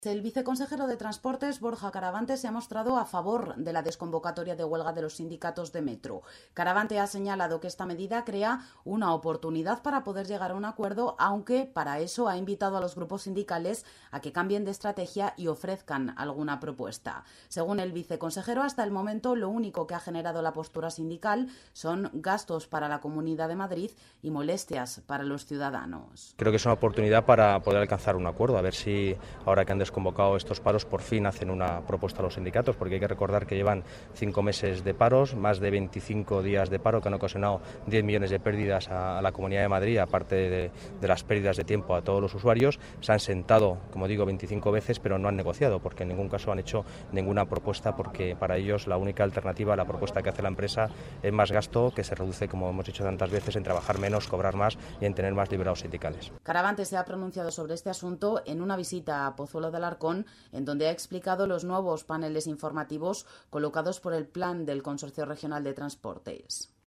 El viceconsejero de Transportes, Borja Caravante, se ha mostrado a favor de la desconvocatoria de huelga de los sindicatos de Metro. Caravante ha señalado que esta medida crea una oportunidad para poder llegar a un acuerdo, aunque para eso ha invitado a los grupos sindicales a que cambien de estrategia y ofrezcan alguna propuesta. Según el viceconsejero, hasta el momento lo único que ha generado la postura sindical son gastos para la Comunidad de Madrid y molestias para los ciudadanos. Creo que es una oportunidad para poder alcanzar un acuerdo, a ver si ahora que han desconvocado estos paros por fin hacen una propuesta a los sindicatos, porque hay que recordar que llevan 5 meses de paros, más de 25 días de paro que han ocasionado 10 millones de pérdidas a la Comunidad de Madrid, aparte de las pérdidas de tiempo a todos los usuarios. Se han sentado, como digo, 25 veces, pero no han negociado, porque en ningún caso han hecho ninguna propuesta, porque para ellos la única alternativa a la propuesta que hace la empresa es más gasto, que se reduce, como hemos dicho tantas veces, en trabajar menos, cobrar más y en tener más liberados sindicales. Caravante se ha pronunciado sobre este asunto en una visita a Pozuelo de Alarcón, en donde ha explicado los nuevos paneles informativos colocados por el Plan del Consorcio Regional de Transportes.